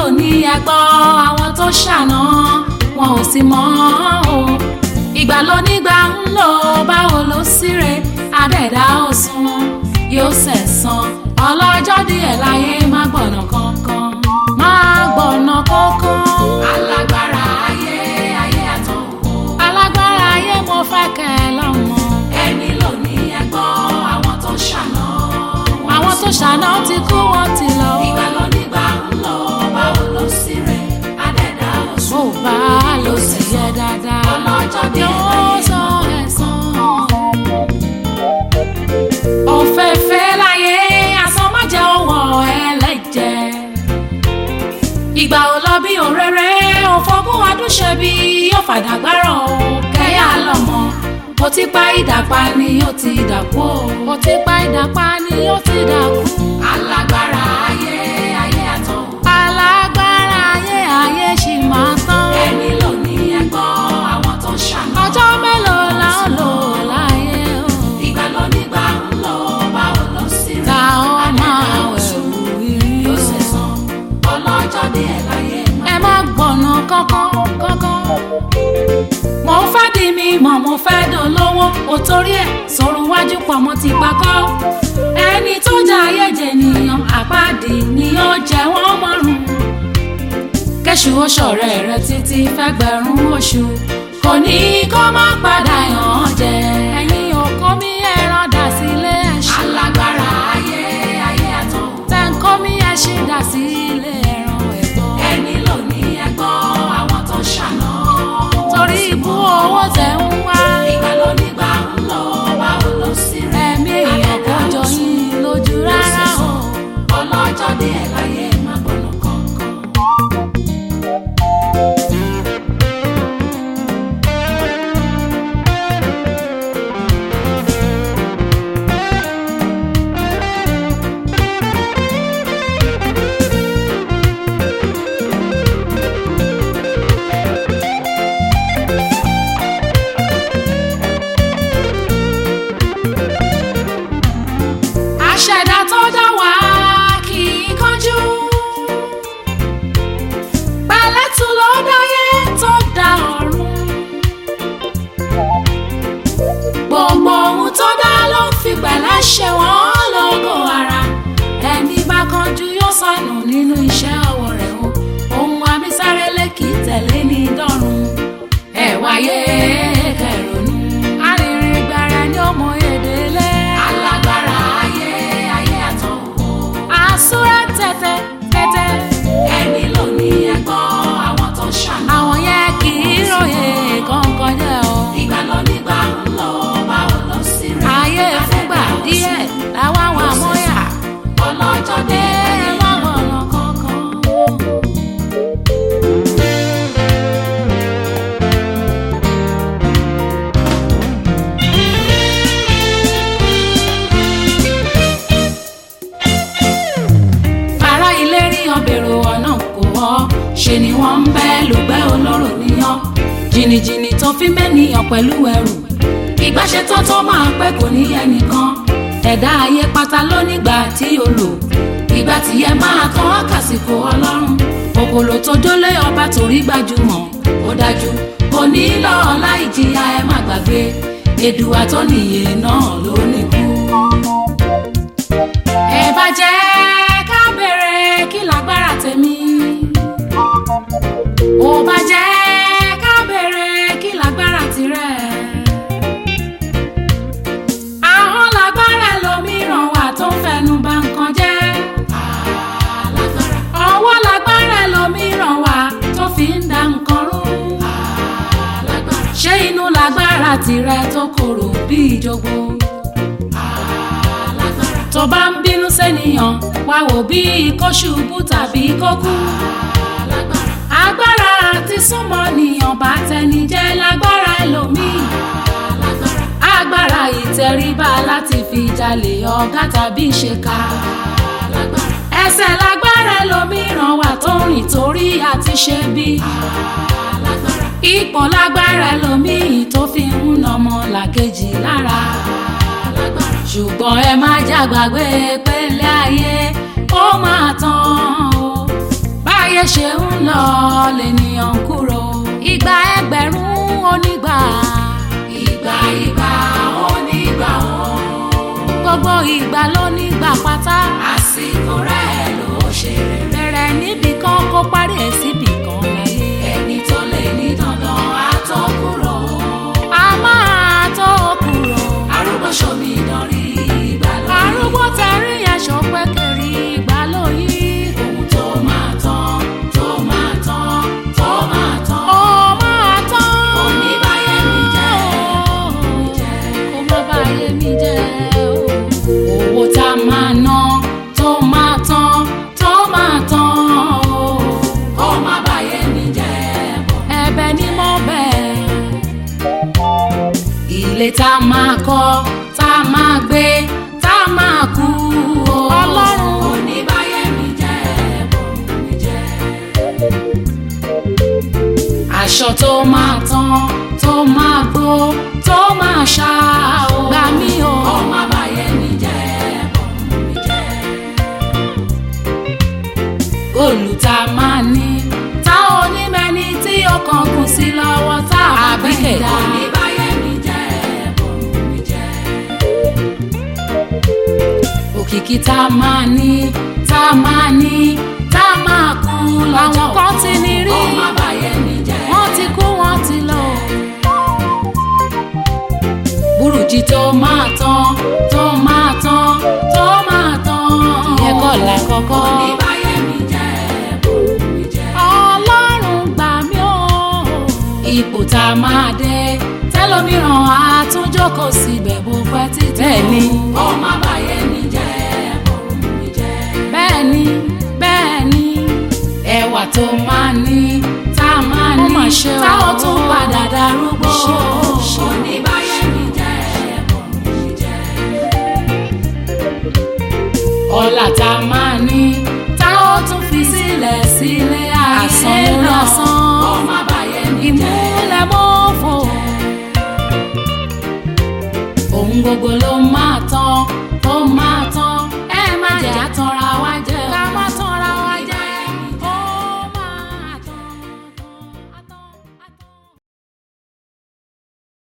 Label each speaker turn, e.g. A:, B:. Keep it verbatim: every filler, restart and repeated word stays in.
A: lónìí ẹgbọ́ àwọn tó ṣàná wọn ò sì mọ̀ o ìgbà lónígbà ń lò báwo ló síre adẹ́dá òsùn yóò sẹ̀san ọlọ́jọ́ díẹ̀ láyé má gbọ̀nà kankan má gbọ̀nà kankan. alágbára ayé ayé àtọ̀wò alágbára ayé mo fẹ́ kẹ́ ẹ lọ́mọ. ẹni lónìí ẹgbọ́ àwọn tó ṣàná àwọn tó ṣàná ti kú wọn ti lọ. ìgbà lónígbà ń lọ báwo ló síre adẹ́dá òsùn bó bá ló sì yẹ dáadáa ọlọ́jọ́ díẹ̀ láyé sọ ẹ̀san. òfẹ́fẹ́ láyé asán má jẹ́ ọwọ́ ẹlẹ́jẹ̀ ìgbà ò lọ bí òréré òfogún adúṣe bí yóò fàdàgbárọ̀ kẹ́yà lọ́mọ ó ti pa ìdàpá ni ó ti dàkú ó ti pa ìdàpá ni ó ti dàkú. alágbára ayé ayé àtọ̀ alágbára ayé ayé ṣì máa tán. ẹni lónìí ẹgbọ́ àwọn tó ṣàná ọjọ́ mélòó la ó lò láyé o. ìgbà lónígbà ń lọ báwo ló sì rí. ta ọ máa wẹ̀rù yóò ṣẹ̀san ọlọ́jọ́ díẹ̀ láyé. ẹ má gbọ̀nà kankan kankan. mo fẹ́ di mi mọ̀ mo fẹ́ dolówó o torí ẹ̀ sọ̀rọ̀ wájú pọ̀ mo ti pakọ́. ẹni tó jẹ ayé jẹ nìyàn àpáàdì ni ó jẹ wọ́n mọ́rùn. kẹ́sù ó ṣọ̀rẹ́ rẹ títí fẹ́gbẹ̀rún oṣù kò ní kó má padà yàn án jẹ. ẹ̀yin òkó mi ẹran dà sílé ẹṣin. alágbára ayé ayé àtọ̀ tẹ̀ǹkó mi ẹṣin dà sílé ẹran ẹ̀gbọ́. ẹni lónìí ẹgbọ́ àwọn tó ṣàná torí ibú owó tẹ̀ ń wá. ìgbà lónígbà ń lọ báwo ló sì rẹ̀. ẹ̀mí èèyàn kò jọ yín lójú rárá o. ọlọ́jọ́ díẹ̀ láyé má gbọ́nà kankan. àṣẹ̀dá tó dá wá kì í kánjú pẹ̀lẹ́tù ló dáyé tó dá ọ̀run gbogbo ohun tó dá ló ń fi pẹ̀lẹ́ ṣe wọ́n lógo ara ẹni bá kánjú yóò sọnù nínú iṣẹ́ ọwọ́ rẹ̀ o ohun abísárélé kì í tẹ̀lé ní dọ́run ẹ wáyé kẹrònú arìnrìn gbàrà ni ó mọ èdè lé. alágbára ayé ayé àtọ̀ àsúrà tẹ̀tẹ̀ tẹ̀tẹ̀. ẹni lónìí ẹgbọ́ àwọn tó ṣàná àwọn yẹn kì í ròyè kankan jẹ́ o. ìgbà lónígbà ń lọ báwo ló sì rí. ayé fúngbà díẹ̀ làwọn àwọn àmọ́yà ọlọ́jọ́ dé má gbọ̀nà kankan. ará ilé ríyan bèrò ọ̀nà kò wọ́ ṣe ni wọ́n ń bẹ́ lùgbẹ́ olóró níyàn jìnnìjìnnì tó fi mẹ́niyàn pẹ̀lú ẹrù ìgbàṣetán tó máa pẹ́ kò ní ẹnìkan ẹ̀dá ayé pátá lónígbà tí o lò ìgbà tí ẹ máa tán àkàsìkò ọlọ́run òkòlò tó dólé ọba torí gbajúmọ̀ ó dájú kò ní lọ láì jìyà ẹ má gbàgbé èdùà tó nìyè náà ló nìkú. ẹ bá jẹ́ ká bèrè kí lágbára tèmi ó bá jẹ́ ká bèrè kí lágbára tirẹ̀. àwọn lágbára ẹlòmíràn wà tó ń fẹnu bà nǹkan jẹ́. ọwọ́ lágbára ẹlòmíràn wà tó fi ń da nǹkan rú. ṣé inú lágbára tirẹ̀ tó korò bí ìjogbo. tó bá ń bínú sẹ́niyàn wá wò bí kó ṣubú tàbí kó kú. agbára àti súnmọ́ nìyàn bá tẹni jẹ́ lágbára ẹlòmíì. agbára ìtẹríba láti fi jalè ọ̀gá tàbí ṣèkà. ẹsẹ̀ lágbára ẹlòmíràn wà tó rìn torí àti ṣe bí. ipò lágbára ẹlòmíì tó fi ń nọmọ làkejì lára. ṣùgbọ́n ẹ má jágbàgbé pé ilé ayé ó máa tán o. báyé báyé ṣe ń lọ lènìyàn kúrò. Ìgbà ẹgbẹ̀rún onígbà. Ìgbà ìgbà onígbà o. Gbogbo ìgbà ló nígbà pátá. Àsìkò rẹ̀ ló ṣe rere. Bẹ̀rẹ̀ níbì kan kó parí ẹ̀ síbì kan láyé. Ẹni tó lè ní dandan á tó kúrò. A máa tó kúrò. Arúgbó ṣomi dánrí ìgbà lóyún. Arúgbó tẹ̀rí ẹ̀ṣọ́ pẹ́kẹ̀rí ìgbà lóyún. Ohun tó máa tán tó máa tán tó máa tán. Ó máa tán. Kò ní báyé mi jẹ́ mi jẹ́. Kò má báyé mi jẹ́ o. Owó tá a máa ná tó máa tán tó máa tán o. Kò má báyé mi jẹ́ bọ̀. Ẹ̀bẹ̀ ni mo bẹ̀. Ilé tá a máa kọ́ tá a máa gbé tá a máa kú o. Ọlọ́run kò ní báyé mi jẹ́ bọ̀ mi jẹ́. Aṣọ tó máa tán tó máa gbó tó máa ṣá o. Gbà mí o. Kò má báyé mi jẹ́ bọ̀ mi jẹ́. Góòlù tá a máa ní tá ò ní mẹ́ni tí ọkàn kù sí lọ́wọ́ tá a bá gbé dá. Kò ní báyé mi jẹ́ bọ̀ mi jẹ́. Òkìkí tá a máa ní tá a máa ní tá a máa kú lọ́jọ́. Àwọn kan ti ní rí. Kò má báyé mi jẹ́. Wọ́n ti kú wọ́n ti lọ. Burújí tó máa tán tó máa tán tó máa tán. Ìyẹn kọ́ la kọ́kọ́. Kò ní báyé mi jẹ́ bọ̀ mi jẹ́. Ọlọ́run gbà mí o. Ipò tá a máa dé tẹ́lómìíràn á tún jókòó síbẹ̀ bó pẹ́ títí. Bẹ́ẹ̀ni. Kò má báyé mi jẹ́ bọ̀ mi jẹ́. Bẹ́ẹ̀ni bẹ́ẹ̀ni. Ẹwà tó máa ní tá a máa ní tá ó tún padà darúgbó. Kò ní báyé mi jẹ́ bọ̀ mi jẹ́. Ọlá tá a máa ní